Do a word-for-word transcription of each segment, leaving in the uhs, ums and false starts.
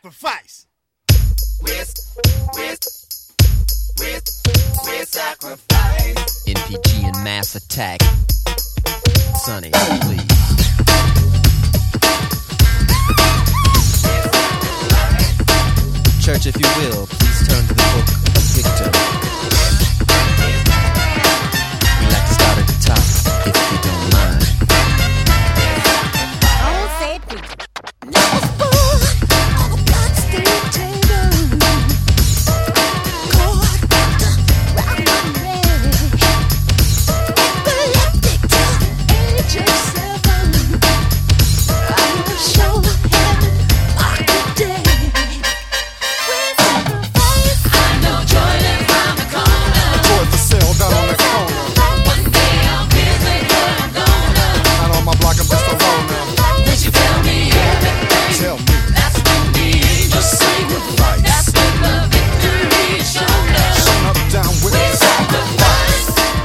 sacrifice. We're, we're, we're, we're sacrifice. N P G and Mass Attack. Sonny, please. Church, if you will, please turn to the book of Victor. We'd like to start at the top, if you don't mind. Don't say it, preacher. Number four on the bloodstained table. Caught round my neck. Epileptic to age of seven. I will show heaven like a day. With sacrifice, I know joy lives round the corner. Joy for sale down on the corner. One day I'll visit where I'm gonna. Out on my block, I'm just alone now. Then she tell me everything. Tell me. That's when the angels sing. Sacrifice. That's when the victory is shown up. Shown up down with We sacrifice.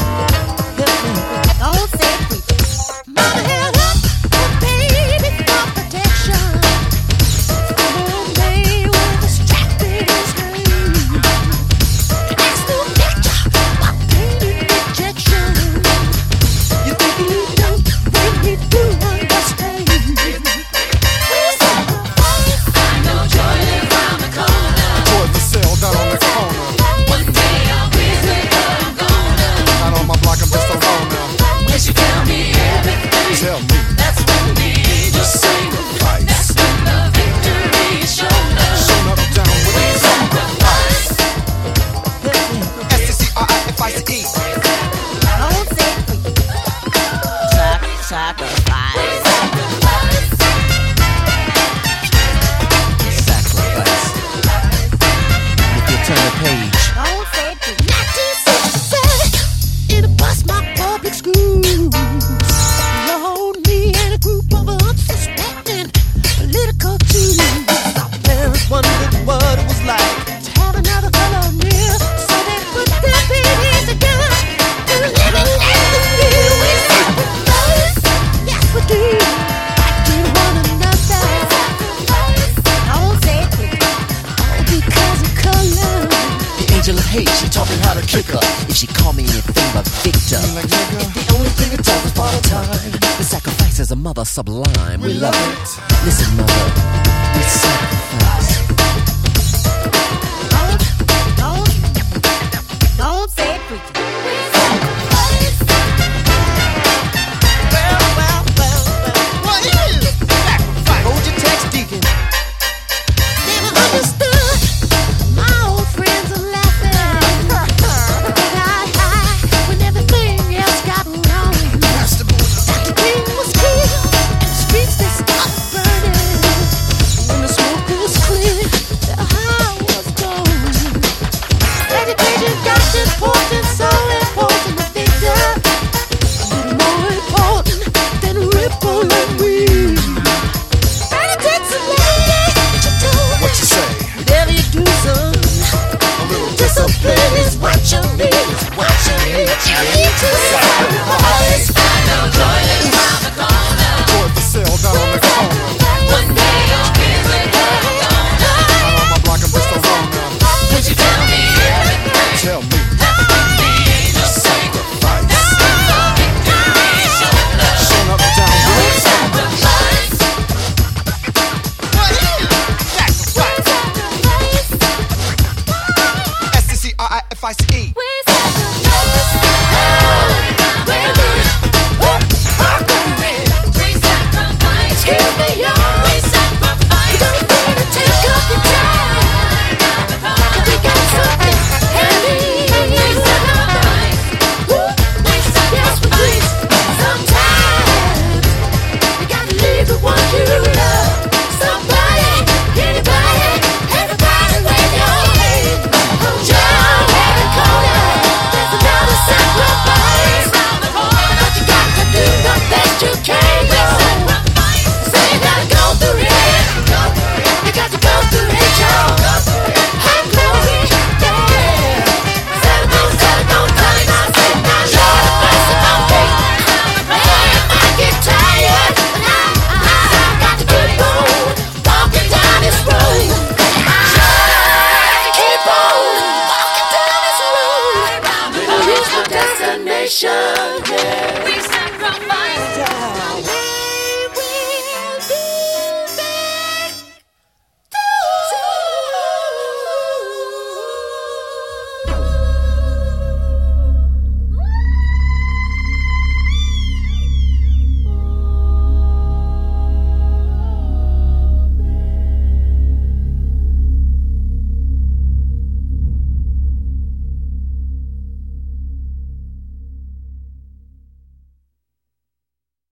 Don't say preacher. Mama held up her baby for protection. One day with a strap in his hand. That's no picture of pain and rejection. You think he don't, then he do understand. We sacrifice. I know joy lives round the corner. Joy for sale down on the corner. One day I'll visit where I'm gonna. Out on my block, I'm just alone now. When she tell me everything. Tell me. That's when the angels sing. That's when the victory is shown up. Shown up down with We sacrifice. S C C R I F I C E. Don't say preacher. Sac- sacrifice. Sacrifice. If you turn the page, Don't say preacher. nineteen sixty-seven in a bus, my public school. Alone, me and a group of unsuspecting political Jews. Our parents wondered what it was like to have another color meal, so they put their babies together to live in the We sacrifice, yes we do. To one another. Don't say preacher. All because of color. the angel of hate, she taught me how to trick her. If she called me anything but Victor, Like nigga. the only thing it does is part of time. The sacrifice is a mother sublime. We love it. Listen, mother,